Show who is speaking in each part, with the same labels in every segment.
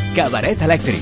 Speaker 1: Cabaret Elèctric.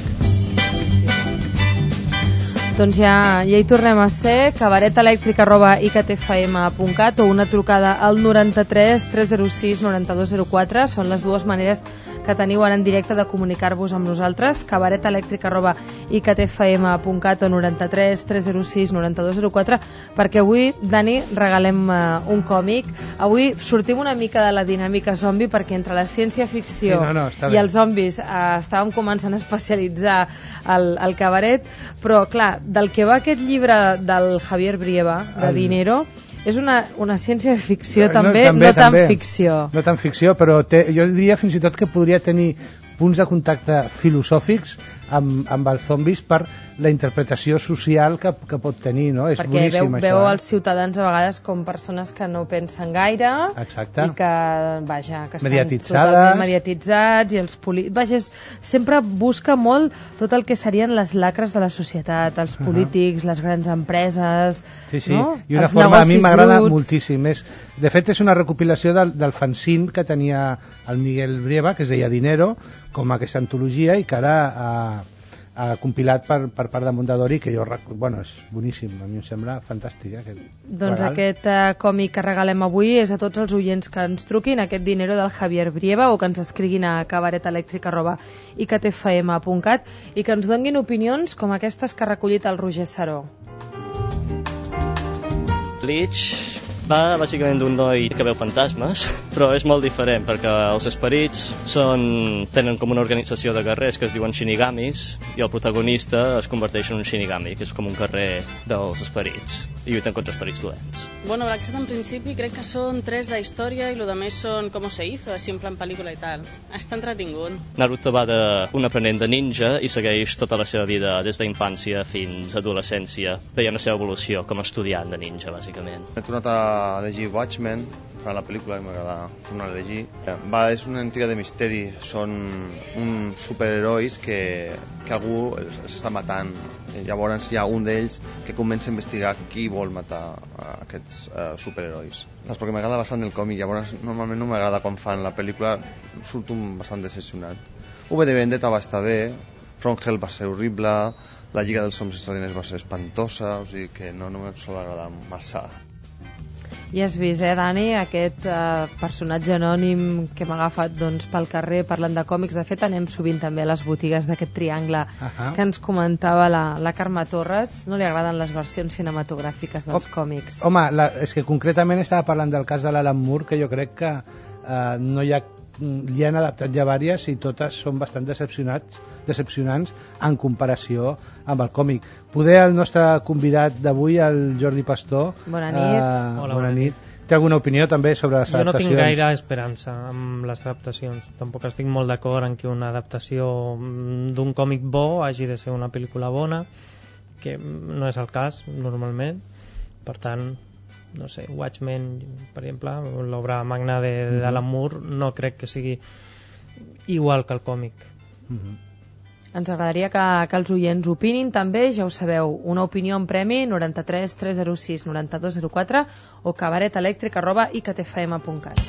Speaker 2: Doncs ja hi tornem a ser, cabaretelèctric@ictfm.cat o una trucada al 93 306 9204, són les dues maneres que teniu ara en directe de comunicar-vos amb nosaltres, cabaretelèctric@ictfm.cat o 93 306 9204, perquè avui, Dani, regalem un còmic. Avui sortim una mica de la dinàmica zombi, perquè entre la ciència-ficció i els zombis estàvem començant a especialitzar el cabaret, però clar, del que va aquest llibre del Javier Brieva, de Dinero, és una ciència-ficció també, no tan ficció.
Speaker 3: No tan ficció, però jo diria fins i tot que podria tenir punts de contacte filosòfics amb els zombis per la interpretació social que pot tenir, no? És boníssim,
Speaker 2: perquè veu els ciutadans a vegades com persones que no pensen gaire.
Speaker 3: Exacte.
Speaker 2: I que, vaja, que estan
Speaker 3: mediatitzades.
Speaker 2: Totalment mediatitzats i els vaja, sempre busca molt tot el que serien les lacres de la societat, els polítics, les grans empreses,
Speaker 3: sí.
Speaker 2: No?
Speaker 3: I una forma a mi m'agrada moltíssim. De fet, és una recopilació del fanzine que tenia el Miguel Brieva, que es deia Dinero, com aquesta antologia, i que ara ha compilat per part de Mondadori, que jo, bueno, és boníssim, a mi em sembla fantàstic.
Speaker 2: Doncs aquest còmic que regalem avui és a tots els oients que ens truquin, aquest Dinero del Javier Brieva, o que ens escriguin a cabaretelèctric@ictfm.cat i que ens donguin opinions com aquestes que ha recollit el Roger Saró.
Speaker 4: Bleach va bàsicament d'un noi que veu fantasmes, però és molt diferent perquè els esperits tenen com una organització de guerrers que es diuen shinigamis, i el protagonista es converteix en un shinigami, que és com un guerrer dels esperits, i lluiten contra esperits dolents.
Speaker 5: Bueno, Black Set en principi crec que són 3 de història i lo demés són com se hizo, així en plan pel·lícula i tal. Està entretingut.
Speaker 4: Naruto va d'un aprenent de ninja i segueix tota la seva vida des d'infància fins a adolescència, veient la seva evolució com a estudiant de ninja, bàsicament.
Speaker 6: He tornat a llegir Watchmen, per la pel·lícula que m'agrada tornar a llegir. És una intriga de misteri, són uns superherois que algú s'està matant. Llavors hi ha un d'ells que comença a investigar qui vol matar aquests superherois. Perquè m'agrada bastant el còmic, llavors normalment no m'agrada quan fan la pel·lícula, surto bastant decepcionat. V de Vendetta va estar bé, From Hell va ser horrible, la Lliga dels Homes Extraordinaris va ser espantosa, o sigui que no me sol agradar massa.
Speaker 2: Ja has vist, Dani, aquest personatge anònim que m'ha agafat pel carrer parlant de còmics. De fet, anem sovint també a les botigues d'aquest triangle que ens comentava la Carme Torres. No li agraden les versions cinematogràfiques dels còmics.
Speaker 3: Home, és que concretament estava parlant del cas de l'Alan Moore, que jo crec que no hi ha... Li han adaptat ja vàries i totes són bastant decepcionants en comparació amb el còmic. Poder el nostre convidat d'avui, el Jordi Pastor,
Speaker 2: bona nit.
Speaker 7: Hola, bona nit.
Speaker 3: Té alguna opinió també sobre les adaptacions?
Speaker 7: Jo no tinc gaire esperança amb les adaptacions. Tampoc estic molt d'acord en que una adaptació d'un còmic bo hagi de ser una pel·lícula bona, que no és el cas normalment. Per tant, no sé, Watchmen, per exemple, l'obra magna d'Alan Moore, no crec que sigui igual que el còmic.
Speaker 2: Ens agradaria que els oients opinin també, ja ho sabeu, una opinió en premi 93 306 9204 o cabaretelèctric@ictfm.cat.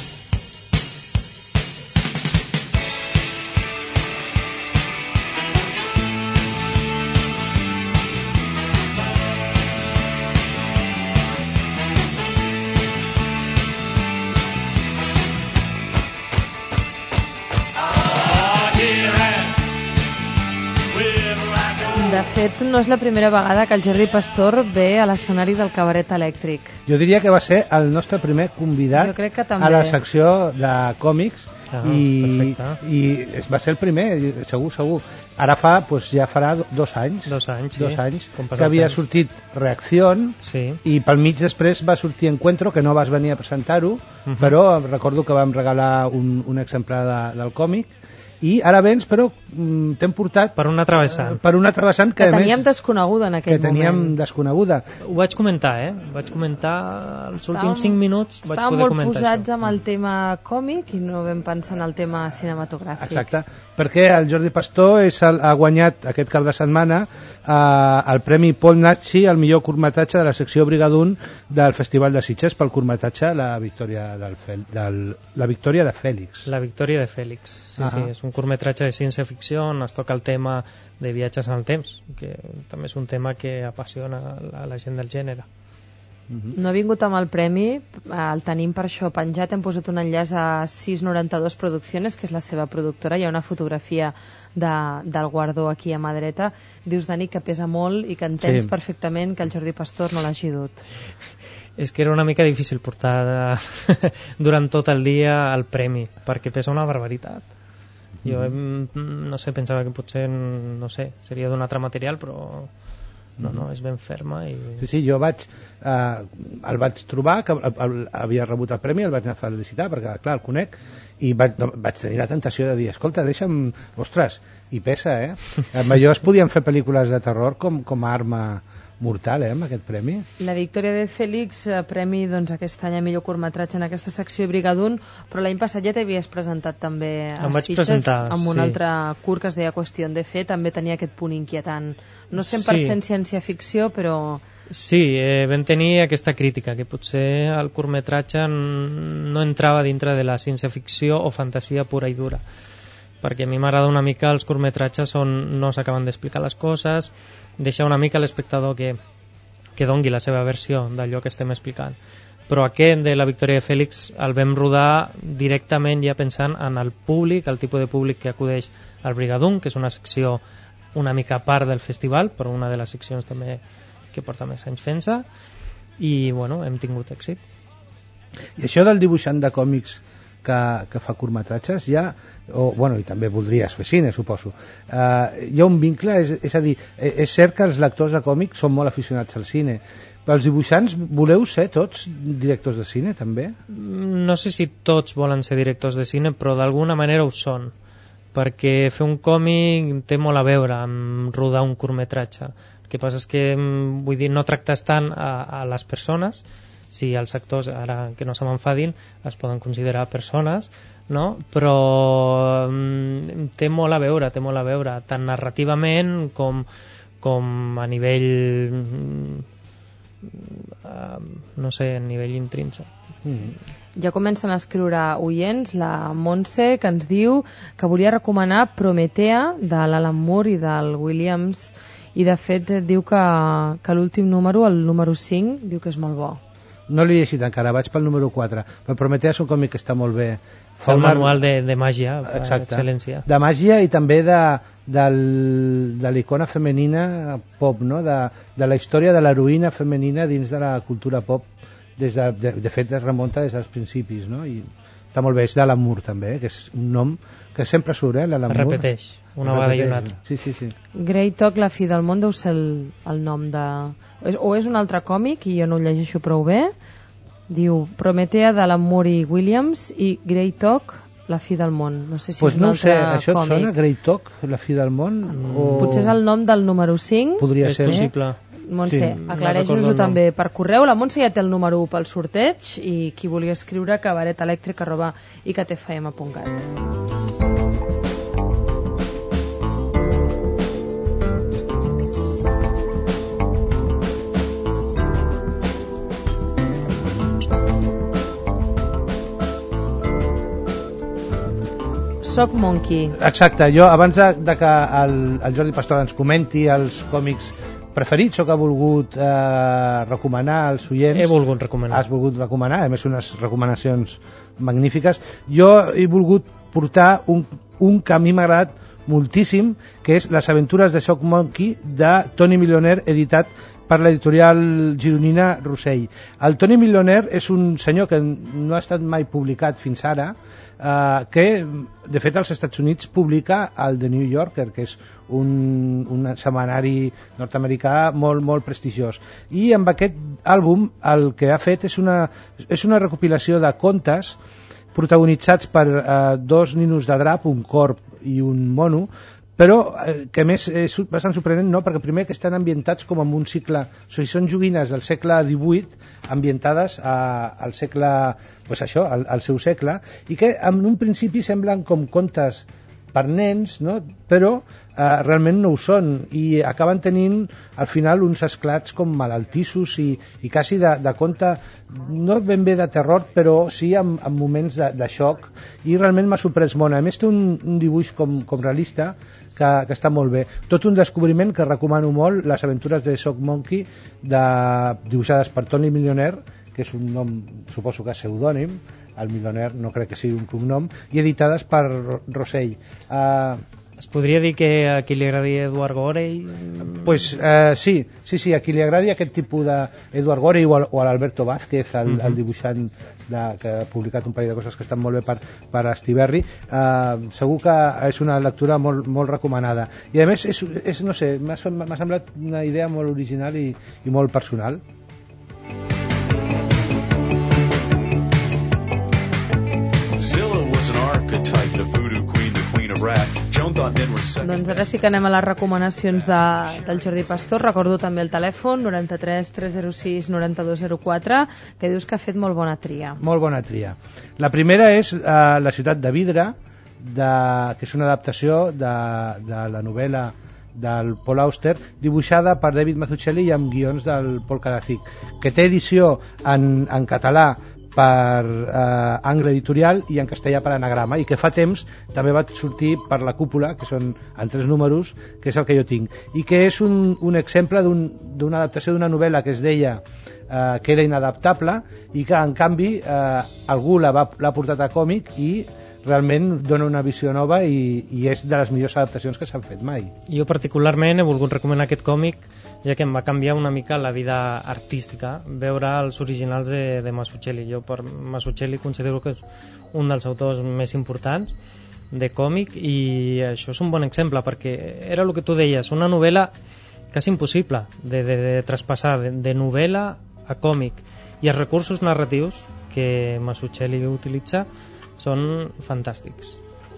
Speaker 2: De fet, no és la primera vegada que el Jordi Pastor ve a l'escenari del Cabaret Elèctric.
Speaker 3: Jo diria que va ser el nostre primer convidat a la secció de còmics i va ser el primer, segur. Ara ja farà 2 anys.
Speaker 7: 2 anys, sí.
Speaker 3: 2 anys que havia sortit Reacció i pel mig després va sortir Encuentro, que no vas venir a presentar-ho, però recordo que vam regalar un exemplar del còmic. I ara vens, però t'hem portat
Speaker 7: per una altra vessant
Speaker 2: que teníem desconeguda en aquell moment.
Speaker 7: Ho vaig comentar, Vaig comentar els últims 5 minuts.
Speaker 2: Estàvem molt posats amb el tema còmic i no vam pensar en el tema cinematogràfic.
Speaker 3: Exacte, perquè el Jordi Pastor ha guanyat aquest cap de setmana el Premi Paul Natschi al millor curtmetratge de la secció Brigadun del Festival de Sitges pel curtmetratge La victòria de Fèlix.
Speaker 7: La victòria de Fèlix, sí, és un un curtmetratge de ciència-ficció on es toca el tema de viatges en el temps, que també és un tema que apassiona a la gent del gènere.
Speaker 2: No ha vingut amb el premi, el tenim per això penjat, hem posat un enllaç a 692 Producciones, que és la seva productora, hi ha una fotografia del guardó aquí a mà dreta. Dius, Dani, que pesa molt i que entens perfectament que el Jordi Pastor no l'hagi dut.
Speaker 7: És que era una mica difícil portar durant tot el dia el premi, perquè pesa una barbaritat. Jo, no sé, pensava que potser, no sé, seria d'un altre material, però no, és ben ferma.
Speaker 3: Sí, jo el vaig trobar, que havia rebut el premi, el vaig anar a felicitar, perquè clar, el conec, i vaig tenir la tentació de dir, escolta, deixa'm, ostres, i pesa, Millor es podien fer pel·lícules de terror com a arma mortal, amb aquest premi.
Speaker 2: La Victòria de Fèlix, premi doncs, aquest any a millor curtmetratge en aquesta secció Brigadoon, però l'any passat ja t'havies presentat també a Sitges amb un altre curt que es deia Qüestió de Fe, també tenia aquest punt inquietant. No 100% ciència-ficció, però...
Speaker 7: Sí, vam tenir aquesta crítica, que potser el curtmetratge no entrava dintre de la ciència-ficció o fantasia pura i dura, perquè a mi m'agrada una mica els curtmetratges on no s'acaben d'explicar les coses, deixar una mica l'espectador que dongui la seva versió d'allò que estem explicant. Però aquest de la Victòria de Fèlix el vam rodar directament ja pensant en el públic, el tipus de públic que acudeix al Brigadoon, que és una secció una mica a part del festival, però una de les seccions també que porta més anys fent-se, i bueno, hem tingut èxit.
Speaker 3: I això del dibuixant de còmics que fa curtmetratges i també voldries fer cine, suposo, hi ha un vincle, és a dir, és cert que els lectors de còmics són molt aficionats al cine, però els dibuixants voleu ser tots directors de cine també?
Speaker 7: No sé si tots volen ser directors de cine, però d'alguna manera ho són, perquè fer un còmic té molt a veure amb rodar un curtmetratge. El que passa és que, vull dir, no tractes tant a les persones. Si els actors, ara que no se m'enfadin, es poden considerar persones, no? Però té molt a veure, tant narrativament com a nivell, no sé, a nivell intrínsec.
Speaker 2: Ja comencen a escriure oients, la Montse, que ens diu que volia recomanar Prometea, de l'Alan Moore i del Williams, i de fet diu que l'últim número, el número 5, diu que és molt bo.
Speaker 3: No l'he llegit encara, vaig pel número 4. Però Prometea és un còmic que està molt bé.
Speaker 7: És el manual de màgia, per excel·lència.
Speaker 3: De màgia i també de l'icona femenina pop, no? De la història de l'heroïna femenina dins de la cultura pop. De fet, es remunta des dels principis, no? I està molt bé, és d'Alan Moore també, que és un nom que sempre surt, l'Alan Moore.
Speaker 7: Repeteix, una vegada i una altra.
Speaker 3: Sí.
Speaker 2: Grey Talk, la fi del món, deu ser el nom de... O és un altre còmic, i jo no ho llegeixo prou bé. Diu Prometea, d'Alan Moore i Williams, i Grey Talk, la fi del món. No sé si és un altre còmic.
Speaker 3: Això et sona, Grey Talk, la fi del món?
Speaker 2: Potser és el nom del número 5.
Speaker 3: Podria ser.
Speaker 7: Possible.
Speaker 2: Montse, aclareix-nos-ho també per correu. La Montse ja té el número 1 pel sorteig, i qui vulgui escriure, cabaretelèctric@icatfm.cat. Soc Monkey.
Speaker 3: Exacte, jo abans de que el Jordi Pastor ens comenti els còmics preferits o que ha volgut recomanar als oients.
Speaker 7: He volgut recomanar.
Speaker 3: Has volgut recomanar, a més unes recomanacions magnífiques. Jo he volgut portar un que a mi m'ha agradat moltíssim, que és Les aventures de Sock Monkey, de Tony Millionaire, editat per l'editorial gironina Rossell. El Tony Millionaire és un senyor que no ha estat mai publicat fins ara, que de fet als Estats Units publica el The New Yorker, que és un setmanari nord-americà molt, molt prestigiós, i amb aquest àlbum el que ha fet és una recopilació de contes protagonitzats per dos ninos de drap, un corb i un mono, però que a més és bastant sorprenent, no? Perquè primer que estan ambientats com en un cicle, o sigui, són joguines del segle XVIII ambientades al segle, pues això, al seu segle, i que en un principi semblen com contes per nens, no? Però realment no ho són i acaben tenint al final uns esclats com malaltissos i quasi de conte, no ben bé de terror, però sí amb moments de xoc, i realment m'ha sorprès molt. A més té un dibuix com realista que està molt bé. Tot un descobriment que recomano molt, les aventures de Sock Monkey, dibuixades per Tony Millionaire, que és un nom, suposo que pseudònim, el Millionaire no crec que sigui un cognom, i editades per Rossell.
Speaker 7: Es podria dir que a qui li agradi Edward Gorey?
Speaker 3: Pues, sí, a qui li agradi aquest tipus d'Edward Gorey o a l'Alberto Vázquez, el dibuixant que ha publicat un parell de coses que estan molt bé per Estiberri, segur que és una lectura molt, molt recomanada. I a més, no sé, m'ha semblat una idea molt original i molt personal.
Speaker 2: Doncs ara sí que anem a les recomanacions del Jordi Pastor. Recordo també el telèfon 93 306 9204, que dius que ha fet molt bona tria.
Speaker 3: Molt bona tria. La primera és La ciutat de vidre, que és una adaptació de la novel·la del Paul Auster, dibuixada per David Mazzucchelli i amb guions del Paul Karacic, que té edició en català per Angle Editorial i en castellà per Anagrama, i que fa temps també va sortir per La Cúpula, que són en 3 números, que és el que jo tinc, i que és un exemple d'una adaptació d'una novel·la que es deia que era inadaptable i que en canvi algú l'ha portat a còmic i realment dona una visió nova i és de les millors adaptacions que s'han fet mai.
Speaker 7: Jo particularment he volgut recomanar aquest còmic, ja que em va canviar una mica la vida artística veure els originals de Mazzucchelli. Jo per Mazzucchelli considero que és un dels autors més importants de còmic, i això és un bon exemple perquè era el que tu deies, una novel·la quasi impossible de traspassar de novel·la a còmic, i els recursos narratius que Mazzucchelli utilitza són fantàstics.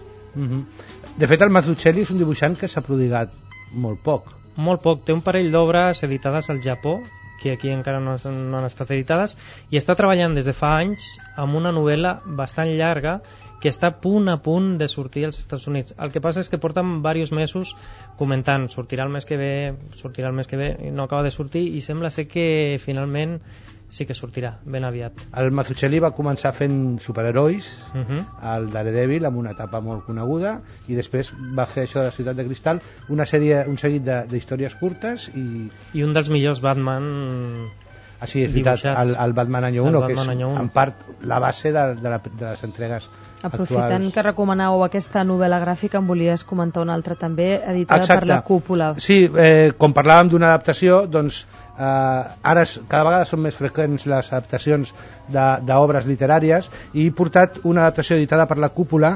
Speaker 3: De fet, el Mazzucchelli és un dibuixant que s'ha prodigat molt poc.
Speaker 7: Molt poc. Té un parell d'obres editades al Japó, que aquí encara no han estat editades, i està treballant des de fa anys amb una novel·la bastant llarga que està a punt de sortir als Estats Units. El que passa és que porten diversos mesos comentant sortirà el mes que ve, i no acaba de sortir, i sembla ser que finalment sí que sortirà ben aviat.
Speaker 3: El Mazzucchelli va començar fent superherois, el Daredevil, amb una etapa molt coneguda, i després va fer això de la Ciutat de Cristal, un seguit d'històries curtes i
Speaker 7: un dels millors Batman.
Speaker 3: Sí, és veritat, el Batman Any 1, que és en part la base de les entregues
Speaker 2: Aprofitant
Speaker 3: actuals.
Speaker 2: que recomanàveu aquesta novel·la gràfica, em volies comentar una altra també, editada per La Cúpula.
Speaker 3: Sí, com parlàvem d'una adaptació, doncs ara cada vegada són més freqüents les adaptacions d'obres literàries, i he portat una adaptació editada per La Cúpula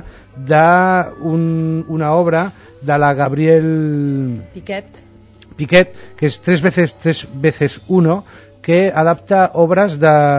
Speaker 3: d'una obra de la Gabriel Piquet, que és 3x1, que adapta obres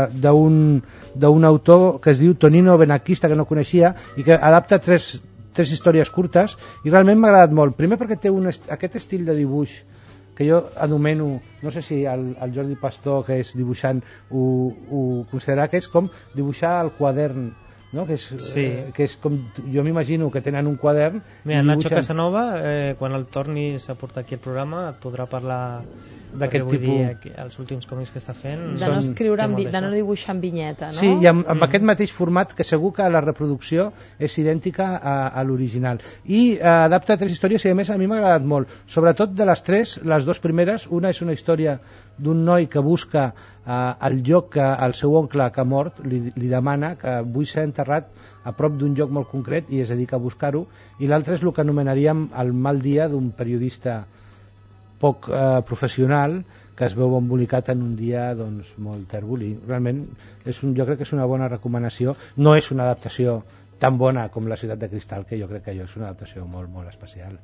Speaker 3: d'un autor que es diu Tonino Benakista, que no coneixia, i que adapta tres històries curtes, i realment m'ha agradat molt. Primer perquè té aquest estil de dibuix que jo anomeno, no sé si el Jordi Pastor, que és dibuixant, ho considerarà, que és com dibuixar al quadern, no? Que és com, jo m'imagino que tenen un quadern.
Speaker 7: Mira, Nacho Casanova, quan el tornis a portar aquí al programa, et podrà parlar d'aquest tipus, els últims còmics que està fent,
Speaker 2: de no escriure, de no dibuixar en vinyeta, no?
Speaker 3: Sí, i amb aquest mateix format, que segur que la reproducció és idèntica a l'original, i adapta 3 històries, i a més a mi m'ha agradat molt, sobretot de les 3, les 2 primeres. Una és una història d'un noi que busca el lloc que el seu oncle que ha mort li demana, que vull ser enterrat a prop d'un lloc molt concret, i es dedica a buscar-ho, i l'altre és el que anomenaríem el mal dia d'un periodista poc professional, que es veu embolicat en un dia doncs, molt tèrbol, i realment jo crec que és una bona recomanació. No és una adaptació tan bona com La Ciutat de Cristal, que jo crec que és una adaptació molt, molt especial.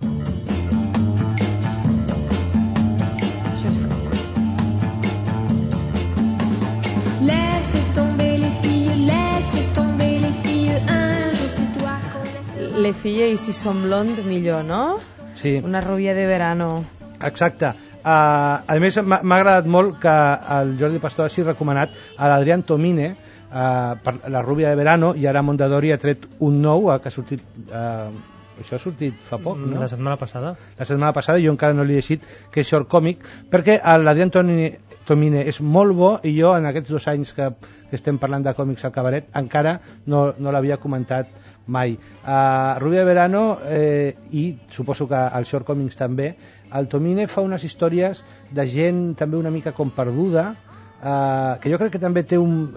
Speaker 2: Les filles, i si som blond, millor, no?
Speaker 3: Sí.
Speaker 2: Una rubia de verano.
Speaker 3: Exacte. A més, m'ha agradat molt que el Jordi Pastor hagi recomanat a l'Adrián Tomine per La rubia de verano, i ara Mondadori ha tret un nou que ha sortit Això ha sortit fa poc, no?
Speaker 7: La setmana passada.
Speaker 3: La setmana passada, jo encara no l'he llegit, que és short còmic, perquè l'Adrián Tomine és molt bo i jo en aquests 2 anys que estem parlant de còmics al cabaret encara no l'havia comentat mai. Rubia de Verano i suposo que al short còmics també, el Tomine fa unes històries de gent també una mica com perduda, que jo crec que també té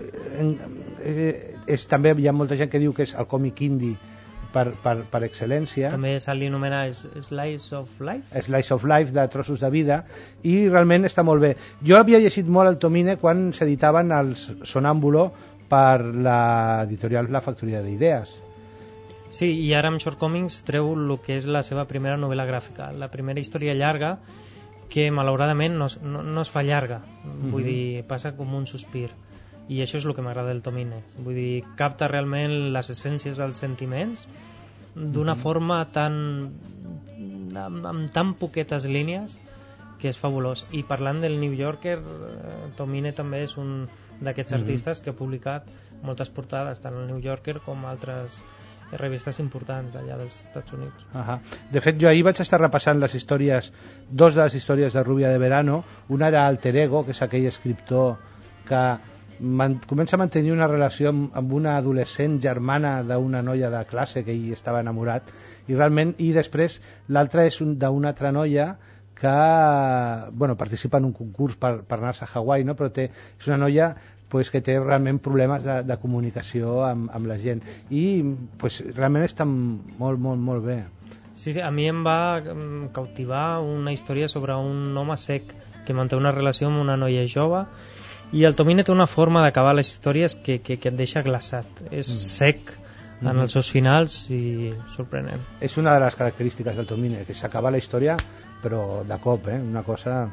Speaker 3: també hi ha molta gent que diu que és el còmic indie per excel·lència.
Speaker 7: També se li anomena Slice of Life.
Speaker 3: Slice of Life, de trossos de vida, i realment està molt bé. Jo havia llegit molt el Tomine quan s'editaven els Sonàmbulo per l'editorial La Factoria d'Idees.
Speaker 7: Sí, i ara amb Short Comics treu el que és la seva primera novel·la gràfica, la primera història llarga, que malauradament no es fa llarga, vull dir, passa com un sospir, i això és el que m'agrada del Tomine, vull dir, capta realment les essències dels sentiments d'una forma amb tan poquetes línies que és fabulós. I parlant del New Yorker, Tomine també és un d'aquests artistes que ha publicat moltes portades tant al New Yorker com altres revistes importants d'allà dels Estats Units.
Speaker 3: De fet, jo ahir vaig estar repassant les històries, 2 de les històries de Rubia de Verano. Una era Alter Ego, que és aquell escriptor que comença a mantenir una relació amb una adolescent germana d'una noia de classe que ell estava enamorat, i realment, i després l'altra és d'una altra noia que participa en un concurs per anar-se a Hawaii, no? Però és una noia que té realment problemes de comunicació amb la gent, i realment està molt, molt, molt bé.
Speaker 7: Sí, a mi em va cautivar una història sobre un home sec que manté una relació amb una noia jove, i el Tomine té una forma d'acabar les històries que et deixa glaçat. És sec en els seus finals i sorprenent.
Speaker 3: És una de les característiques del Tomine, que s'acaba la història però de cop, una cosa...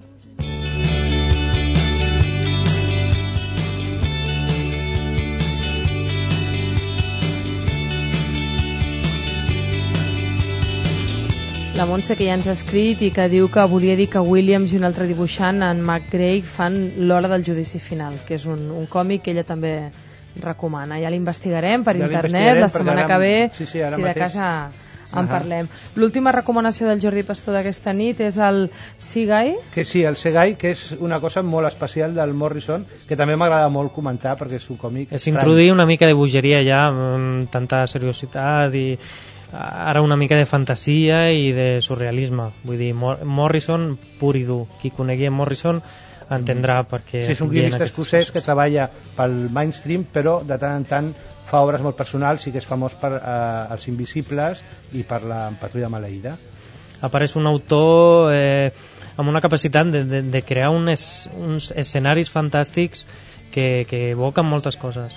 Speaker 2: La Montse, que ja ens ha escrit i que diu que volia dir que Williams i un altre dibuixant, en Mac Gray, fan L'hora del judici final, que és un còmic que ella també recomana. Ja l'investigarem per internet la setmana que ve, si de casa en parlem. L'última recomanació del Jordi Pastor d'aquesta nit és el Seaguy.
Speaker 3: Que sí, el Seaguy, que és una cosa molt especial del Morrison, que també m'agrada molt comentar perquè és un còmic
Speaker 7: és introduir una mica de bogeria ja, amb tanta seriositat i ara una mica de fantasia i de surrealisme. Vull dir, Morrison pur i dur. Qui conegui Morrison entendrà perquè...
Speaker 3: Sí, és un guionista escocès que treballa pel mainstream, però de tant en tant fa obres molt personals i que és famós per Els Invisibles i per la Patrulla Maleïda.
Speaker 7: Apareix un autor amb una capacitat de crear uns escenaris fantàstics que evoquen moltes coses.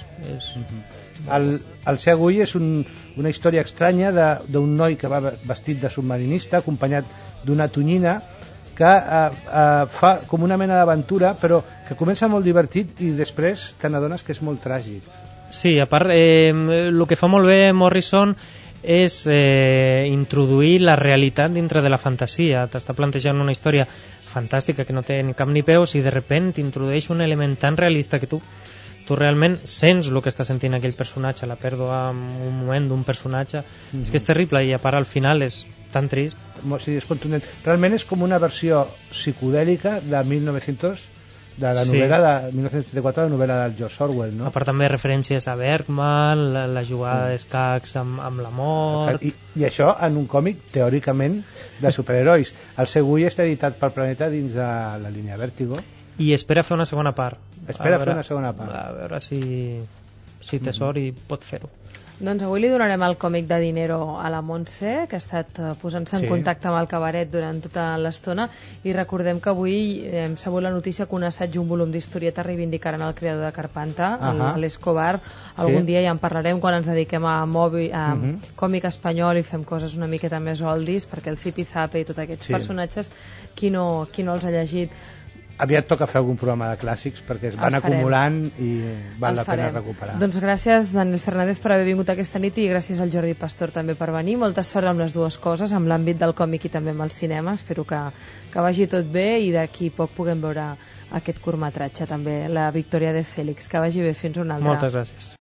Speaker 3: El Seaguy és una història estranya d'un noi que va vestit de submarinista acompanyat d'una tonyina que fa com una mena d'aventura, però que comença molt divertit i després te n'adones que és molt tràgic.
Speaker 7: Sí, a part el que fa molt bé Morrison és introduir la realitat dintre de la fantasia. T'està plantejant una història fantàstica que no té ni cap ni peus i de repent introdueix un element tan realista que tu realment sents el que està sentint aquell personatge, la pèrdua en un moment d'un personatge. És que és terrible i a part al final és tan trist.
Speaker 3: Sí, és contundent. Realment és com una versió psicodèlica de 1900, de la novel·la de 1934, la novel·la del George Orwell, no?
Speaker 7: A part també referències a Bergman, la jugada d'escacs amb la mort...
Speaker 3: I això en un còmic teòricament de superherois. El Seaguy està editat per Planeta dins de la línia Vértigo.
Speaker 7: I espera fer una segona part.
Speaker 3: Fer una segona part.
Speaker 7: A veure si té sort i pot fer-ho.
Speaker 2: Doncs avui li donarem el còmic de Dinero a la Montse, que ha estat posant-se en contacte amb el cabaret durant tota l'estona, i recordem que avui hem sabut la notícia que un assaig i un volum d'historieta reivindicaran el creador de Carpanta, l'Escobar. Algun dia ja en parlarem quan ens dediquem a còmic espanyol i fem coses una miqueta més oldies, perquè el Zipizape i tots aquests personatges, qui no els ha llegit?
Speaker 3: Aviat toca fer algun programa de clàssics perquè es van acumulant i val la pena recuperar.
Speaker 2: Doncs gràcies, Daniel Fernández, per haver vingut aquesta nit, i gràcies al Jordi Pastor també per venir. Molta sort amb les dues coses, amb l'àmbit del còmic i també amb el cinema. Espero que vagi tot bé i d'aquí poc puguem veure aquest curtmetratge també, La Victòria de Fèlix. Que vagi bé, fins una altra.
Speaker 7: Moltes gràcies.